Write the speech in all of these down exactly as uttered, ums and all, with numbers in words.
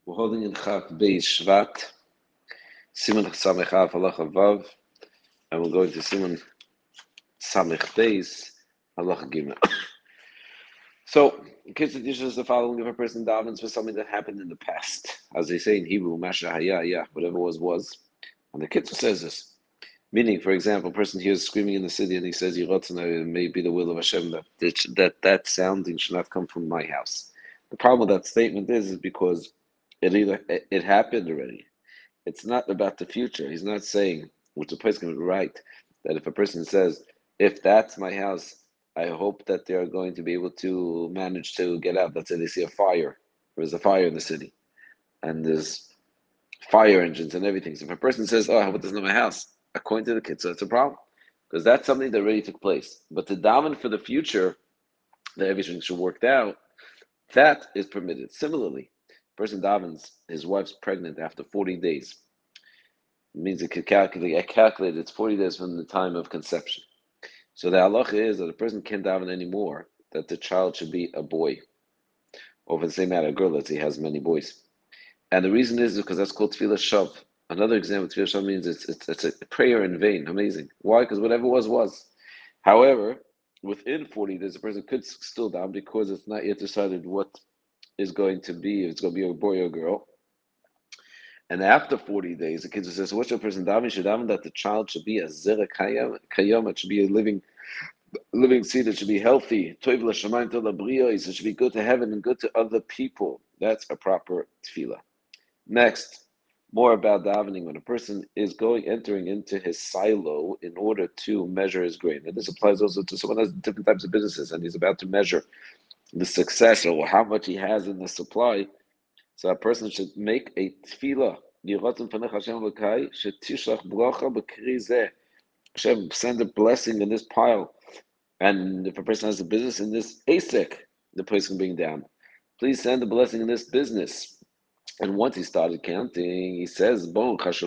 We're holding in Chaf Beis Shvat, Simon Samech Av Halacha Vav, and we're going to Simon Samech Beis Halacha Gimel. So, Kitzur Yisrael is the following: if a person davens for something that happened in the past, as they say in Hebrew, Masha Haya, yeah, whatever was was, and the Kitzur says this. Meaning, for example, a person hears screaming in the city and he says, "Yiratzon, it may be the will of Hashem that that that sounding should not come from my house." The problem with that statement is, is because it either it, it happened already. It's not about the future. He's not saying, which the person can write, that if a person says, "If that's my house, I hope that they are going to be able to manage to get out." Let's say they see a fire. There's a fire in the city, and there's fire engines and everything. So if a person says, "Oh, I hope it's not my house," according to the kids, so it's a problem because that's something that already took place. But to daven for the future, that everything should work out, that is permitted. Similarly, a person davens, his wife's pregnant after forty days. It means it could calculate, I calculate it's forty days from the time of conception. So the halacha is that a person can't daven anymore that the child should be a boy. Or for the same matter, a girl, let's say, has many boys. And the reason is because that's called tefillah shav. Another example, tefillah shav means it's, it's, it's a prayer in vain. Amazing. Why? Because whatever was, was. However, within forty days, a person could still daven because it's not yet decided what is going to be, if it's going to be a boy or a girl. And after forty days, the kid says, "What's your person daven? Should daven that the child should be a zera kayam, it should be a living, living seed. It should be healthy. Toiv l'shamayim tov labriyos. It should be good to heaven and good to other people." That's a proper tefillah. Next, more about davening when a person is going entering into his silo in order to measure his grain. And this applies also to someone who has different types of businesses and he's about to measure the success or how much he has in the supply. So a person should make a tefillah. Hashem, send a blessing in this pile. And if a person has a business in this A S I C, the person can bring down. Please send a blessing in this business. And once he started counting, he says, "Bon, bless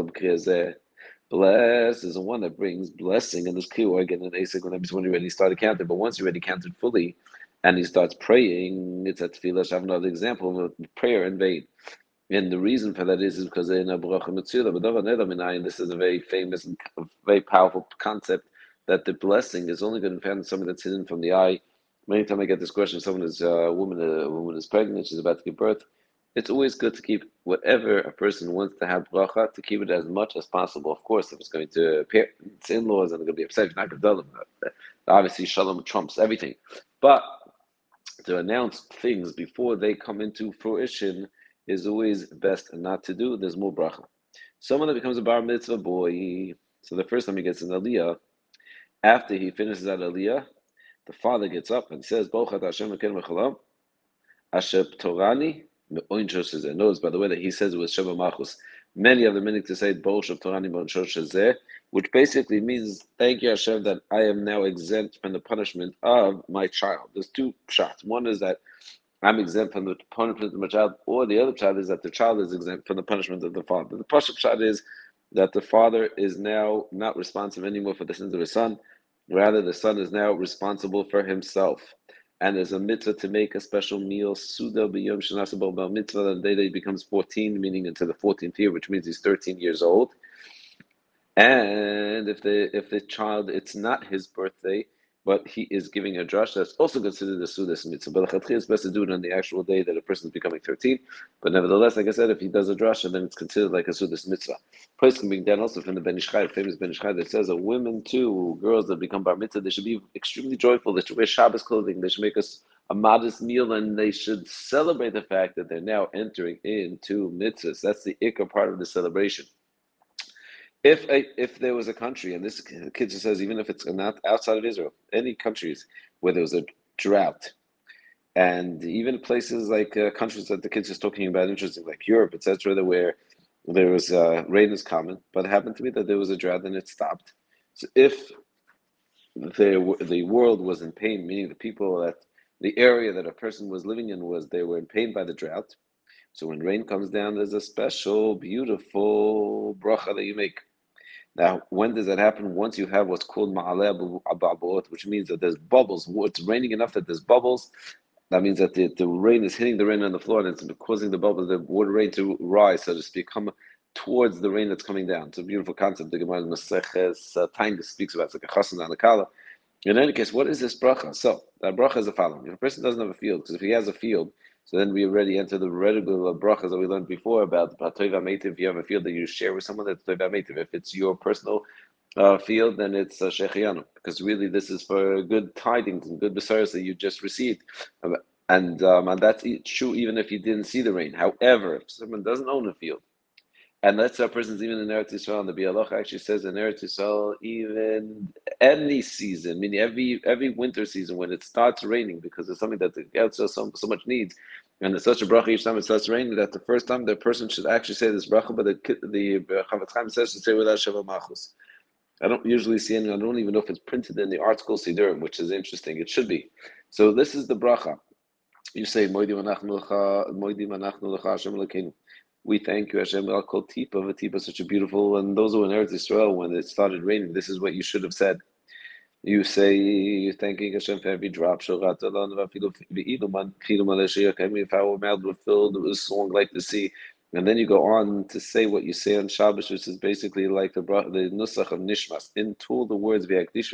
is the one that brings blessing in this key again in A S I C when he already started counting. But once he already counted fully, and he starts praying, it's a tefillah. I have another example of prayer in vain. And the reason for that is, is because in a bracha mitzvah, this is a very famous and very powerful concept that the blessing is only going to be found in something that's hidden from the eye. Many times I get this question: someone is uh, a woman, a woman is pregnant, she's about to give birth. It's always good to keep whatever a person wants to have bracha, to keep it as much as possible. Of course, if it's going to appear, it's in-laws and they're going to be upset, you're not going to tell them. Obviously, shalom trumps everything. But to announce things before they come into fruition is always best not to do. There's more bracha. Someone that becomes a bar mitzvah boy, so the first time he gets an aliyah, after he finishes that aliyah, the father gets up and says, "Bochat Hashem Elokeinu Mechalam, Asher Torani Me'oin Shor Shezeh." Notice, by the way, that he says it with Shema Malchus. Many of the meaning to say Bochat Torani Me'oin Shor Shezeh, which basically means, "Thank you, Hashem, that I am now exempt from the punishment of my child." There's two shots. One is that I'm exempt from the punishment of my child, or the other child is that the child is exempt from the punishment of the father. The Pashup shot is that the father is now not responsible anymore for the sins of his son. Rather, the son is now responsible for himself. And there's a mitzvah to make a special meal, Suda b'yom shenasabel b'al mitzvah, the day that he becomes fourteen, meaning into the fourteenth year, which means he's thirteen years old. And if the if the child, it's not his birthday, but he is giving a drush, that's also considered a Sudas mitzvah. But the is best to do it on the actual day that a person is becoming thirteen. But nevertheless, like I said, if he does a drush, then it's considered like a Sudas mitzvah. Place can be done also from the Ben Ish Chai, famous Ben Ish Chai, that says that women too, girls that become bar mitzvah, they should be extremely joyful. They should wear Shabbos clothing. They should make us a modest meal, and they should celebrate the fact that they're now entering into mitzvahs. That's the ikar part of the celebration. If a, if there was a country, and this kid just says, even if it's not outside of Israel, any countries where there was a drought, and even places like uh, countries that the kids is talking about, interesting, like Europe, et cetera, where there was uh, rain is common, but it happened to be that there was a drought and it stopped. So if the the world was in pain, meaning the people that the area that a person was living in was they were in pain by the drought. So when rain comes down, there's a special, beautiful bracha that you make. Now, when does that happen? Once you have what's called ma'aleh ababuot, which means that there's bubbles. It's raining enough that there's bubbles, That means that the, the rain is hitting the rain on the floor and it's causing the bubble, the water rain to rise, so to speak, come towards the rain that's coming down. It's a beautiful concept. The Gemara in Maseches uh, Tainus speaks about. It's like a chassan and a kala. In any case, what is this bracha? So that bracha is the following: if a person doesn't have a field, because if he has a field, so then we already enter the regular brachas that we learned before about Tova Meitiv. If you have a field that you share with someone, that's Tova Meitiv. If it's your personal uh, field, then it's uh, Shechianu, because really this is for good tidings and good besaras that you just received. Um, And um, and that's true even if you didn't see the rain. However, if someone doesn't own a field, and let's say a person's even in Eretz Yisrael, and the Bialoch actually says in Eretz Yisrael, even any season, meaning every every winter season when it starts raining, because it's something that the Eretz Yisrael so, so much needs, and it's such a bracha each time it starts raining that the first time the person should actually say this bracha, but the the Chavetz Chaim says to say without Sheva Machus. I don't usually see any. I don't even know if it's printed in the article Sidurim, which is interesting. It should be. So this is the bracha. You say, Moedim anachnu lecha, Moedim anachnu lecha Hashem Elokeinu. We thank you, Hashem. I'll call Tipa, Tipa, such a beautiful. And those who in Eretz Yisrael, when it started raining, this is what you should have said. You say, you're thanking Hashem for every drop. If our mouth were filled with a song like the sea. And then you go on to say what you say on Shabbos, which is basically like the the Nusach of Nishmas, into the words,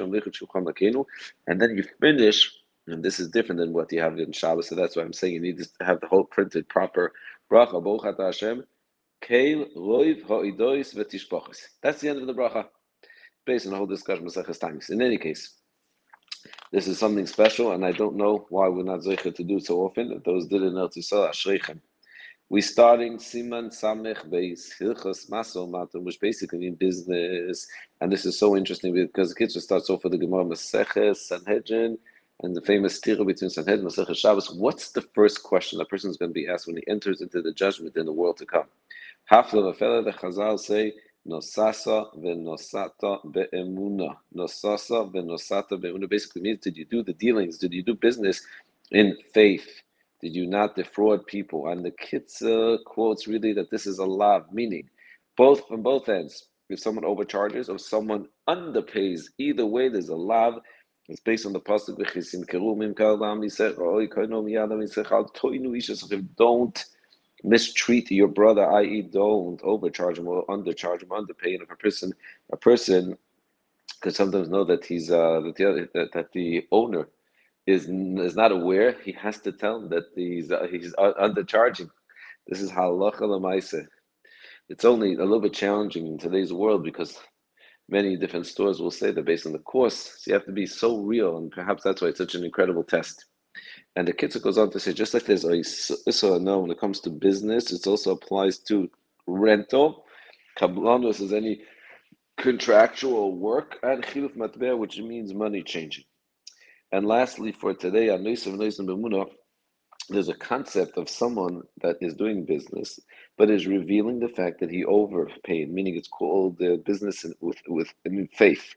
and then you finish. And this is different than what you have in Shabbos, so that's why I'm saying you need to have the whole printed proper bracha. Baruch atah Hashem, keil roiv ha'idois v'tishpachos. That's the end of the bracha, based on the whole discussion of Maseches Tanis. In any case, this is something special, and I don't know why we're not zeicher to do it so often. If those did in Eretz Yisrael, ashreichem. We starting Siman Samech Beis Hilchos Maso Matom, which basically means business, and this is so interesting because the kids starts off with the Gemara Maseches Sanhedrin. And the famous tira between Sanhedrin and Masechet Shabbos. What's the first question a person is going to be asked when he enters into the judgment in the world to come? Hafla v'fela, the Chazal say, Nosasa v'nosata be'emuna. Nosasa v'nosata be'emuna basically means, did you do the dealings? Did you do business in faith? Did you not defraud people? And the Kitzur quotes really that this is a lav, meaning both from both ends. If someone overcharges or someone underpays, either way, there's a lav. It's based on the pasuk v'chisim kerumim kalam yisech oi koinom yadam yisech al toinu ishas. Don't mistreat your brother, that is, don't overcharge him or undercharge him, underpay. And if a person, a person could sometimes know that he's uh, that the that, that the owner is is not aware, he has to tell him that he's uh, he's uh, undercharging. This is halacha l'maaseh. It's only a little bit challenging in today's world because many different stores will say that based on the course, so you have to be so real, and perhaps that's why it's such an incredible test. And the Kitzur goes on to say, just like there's a issa no when it comes to business, it also applies to rental. Kabbalah says any contractual work, and chiluf matbeh, which means money changing. And lastly, for today, on Noisav Noisav B'Munah, there's a concept of someone that is doing business, but is revealing the fact that he overpaid, meaning it's called uh, business in, with with in faith.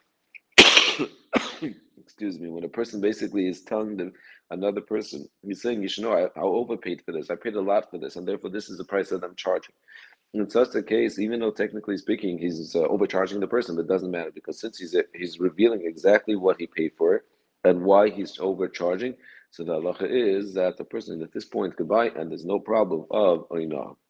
Excuse me. When a person basically is telling them another person, he's saying, you should know, I, I overpaid for this. I paid a lot for this, and therefore this is the price that I'm charging. And in such a case, even though technically speaking he's uh, overcharging the person, but it doesn't matter because since he's uh, he's revealing exactly what he paid for it and why he's overcharging. So the halacha is that the person at this point could buy, and there's no problem of, you know,